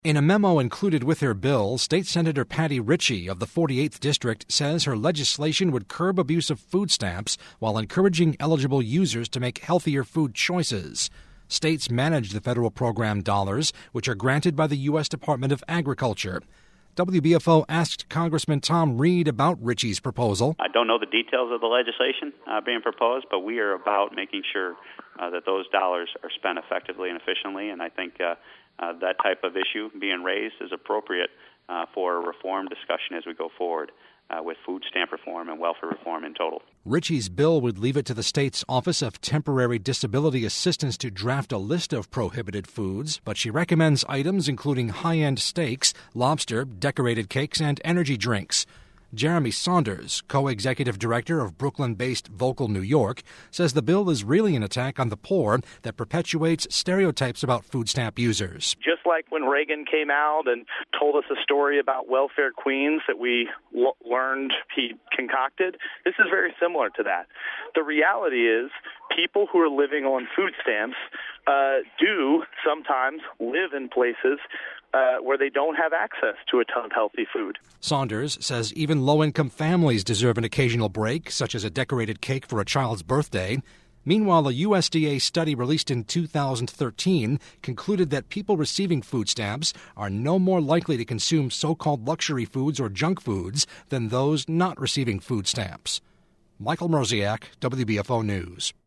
In a memo included with her bill, State Senator Patty Ritchie of the 48th District says her legislation would curb abuse of food stamps while encouraging eligible users to make healthier food choices. States manage the federal program dollars, which are granted by the U.S. Department of Agriculture. WBFO asked Congressman Tom Reed about Ritchie's proposal. I don't know the details of the legislation being proposed, but we are about making sure that those dollars are spent effectively and efficiently, and I think that type of issue being raised is appropriate for a reform discussion as we go forward with food stamp reform and welfare reform in total. Ritchie's bill would leave it to the state's Office of Temporary Disability Assistance to draft a list of prohibited foods, but she recommends items including high-end steaks, lobster, decorated cakes, and energy drinks. Jeremy Saunders, co-executive director of Brooklyn-based Vocal New York, says the bill is really an attack on the poor that perpetuates stereotypes about food stamp users. Just like when Reagan came out and told us a story about welfare queens that we learned he concocted, this is very similar to that. The reality is people who are living on food stamps do sometimes live in places where they don't have access to a ton of healthy food. Saunders says even low-income families deserve an occasional break, such as a decorated cake for a child's birthday. Meanwhile, a USDA study released in 2013 concluded that people receiving food stamps are no more likely to consume so-called luxury foods or junk foods than those not receiving food stamps. Michael Mroziak, WBFO News.